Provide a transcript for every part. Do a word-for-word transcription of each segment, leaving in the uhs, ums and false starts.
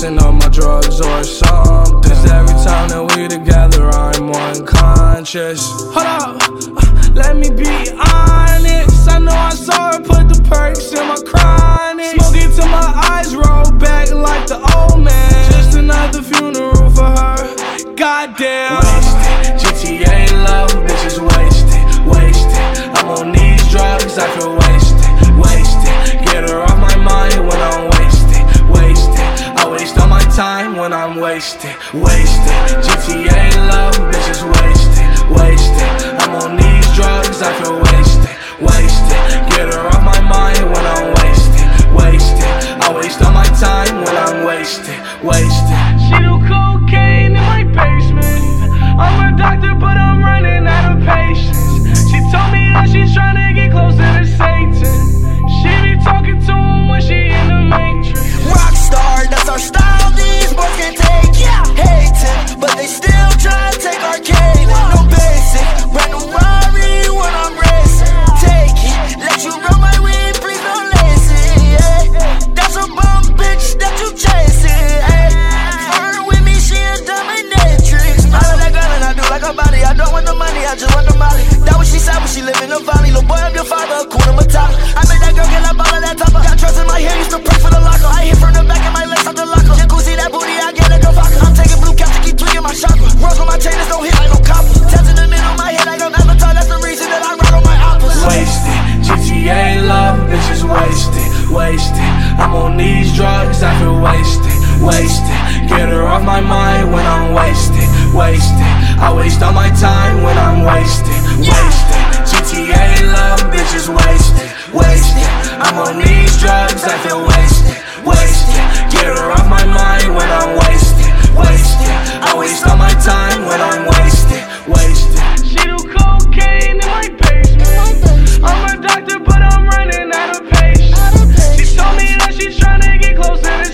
mixing up my drugs or something. Cause every time that we together, I'm unconscious. Hold up, uh, let me be honest. I know I saw her put the perks in my chronic. Smoke it till my eyes roll back like the old man. Just another funeral for her. Goddamn. Wasted, G T A love, bitches wasted, wasted. I'm on these drugs, I feel wasted, wasted. Get her off my mind when I'm wasted, wasted. I waste all my time when I'm wasted, wasted. G T A love, bitches wasted, wasted. I'm on these drugs, I feel wasted, wasted. Get her off my mind when I'm wasted, wasted. I waste all my time when I'm wasted, wasted. She do cocaine in my basement. I'm a doctor, but I'm running out of patience. She told me that she's trying to get closer to Satan. She be talking to him when she in the Matrix. Rockstar, that's our style, these boys can't take. Yeah, hating, but they still try to take our cane. No basic, brand new Rari when I'm racing. Take it, let you run my weed, please don't lace it. Yeah. That's a bum bitch that you chasing. Hey. Flirt with me, she a dominatrix. I love that girl and I do like her body. I don't want the money, I just want the molly. That what she said when she live in the valley. Little boy, I'm your father, Kuna Matata. I made that girl get up all of that topper. Got trust in my hair, used to pray for the locker. I hit from the back of my legs out the locker. Jacuzzi, that booty, I get like a vodka. I'm taking blue caps to keep tweaking my chakra. Rose on my chain, this don't hit like no copper. Tats in the middle of my head like I'm Avatar. That's the reason that I ride on my oppas. Wasted, G T A love, bitches wasted, wasted. I'm on these drugs, I feel wasted, wasted. Get her off my mind when I'm wasted, wasted. I waste all my time when I'm wasted, wasted. G T A love, bitches wasted, wasted. I'm on these drugs, I feel wasted, wasted. Get her off my mind when I'm wasted, wasted. I waste all my time when I'm wasted, wasted. She do cocaine in my basement. I'm a doctor, but I'm running out of patience. She told me that she's trying to get closer to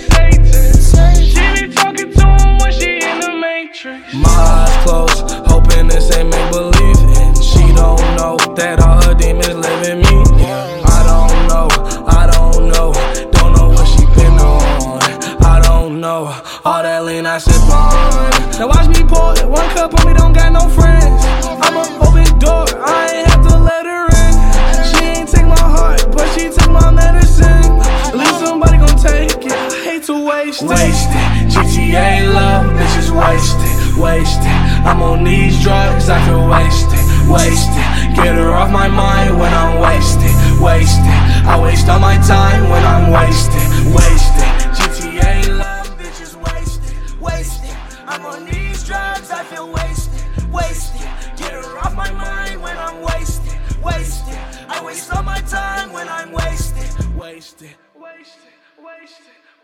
Satan. She be talking to him when she in the Matrix. My eyes closed, hoping this ain't make believe. And she don't know that all her demons live in me. I don't know, I don't know, don't know what she been on. I don't know, all that lean I sip on. Now watch me pour it, one cup on me, don't got no friends. I'm an open door, I ain't have to let her in. She ain't take my heart, but she took my medicine. At least somebody gon' take it, I hate to waste it. Wasted, G T A love, bitches wasted, wasted. I'm on these drugs, I feel wasted, wasted. Get her off my mind when I'm wasted, wasted. I waste all my time when I'm wasted, wasted. G T A love, bitches wasted, wasted. I'm on these drugs, I feel wasted, wasted. Get her off my mind when I'm wasted, wasted. I waste all my time when I'm wasted, wasted, wasted, wasted.